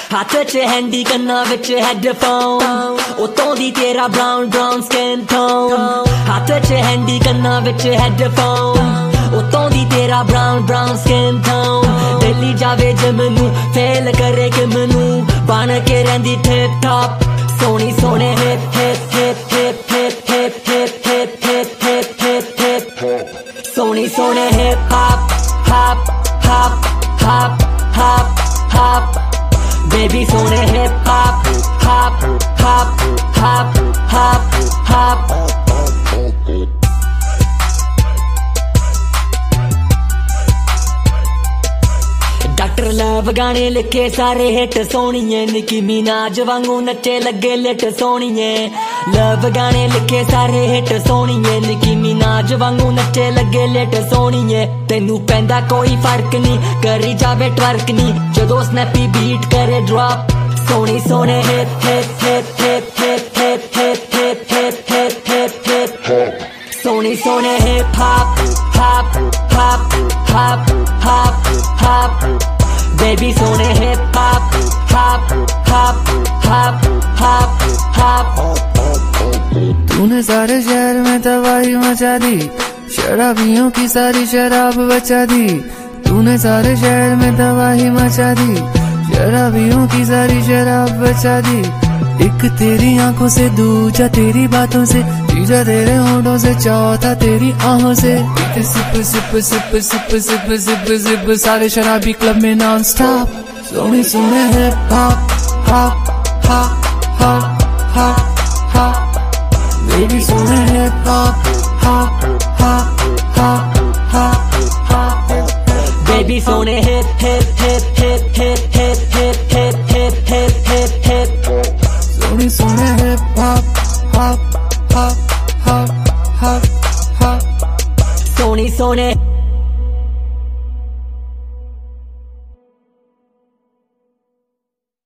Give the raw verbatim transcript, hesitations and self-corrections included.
हाथ च हैंडी कन्ना विच हेडफोन उतों दी तेरा ब्राउन ब्राउन स्किन टोन हाथ च हैंडी कन्ना विच हेडफोन उतों दी तेरा brown brown skin tone Delhi जावे जे मैनू फेल करे कि मैनू बन के रहिंदी टिप टॉप सोनी सोने hip hip hip hip hip hip hip hip hip hip hip hip सोनी सोने hip hop hop hop hop hop hop baby सोने hip hop hop hop hop hop hop doctor love गाने लिखे सारे hit सोनिए निकी मिनाज वांगू नचे लगे लिट सोनिए लव गाने लिखे सारे हिट सोनिए निकी मिनाज वांगू नचे लगे लिट सोनिए तेनू पैंदा कोई फर्क नहीं करी जावे ट्वर्क नहीं जदों स्नैपी बीट करे ड्रॉप सोनी सोने hip hip hip hip hip hip hip hip hip hip hip hip सोनी सोने hip hop hop hop hop hop hop baby सोने hip hop hop hop hop hop hop तूने सारे शहर में तबाही मचा दी शराबियों की सारी शराब बचा दी तूने सारे शहर में तबाही मचा दी शराबियों की सारी शराब बचा दी एक तेरी आंखों से दूजा तेरी बातों से तीजा तेरे होठों से चौथा तेरी आंखों से sip sip sip sip sip sip sip सारे शराबी क्लब में नॉन स्टॉप सोने सोने hip hop hop hop hop hop hop baby सोने hip hop hop hop hop hop hop baby सोने hip hip hip hip hip hip hip hip hip hip hip hip सोने सोने hip hop hop hop hop hop hop सोनी सोने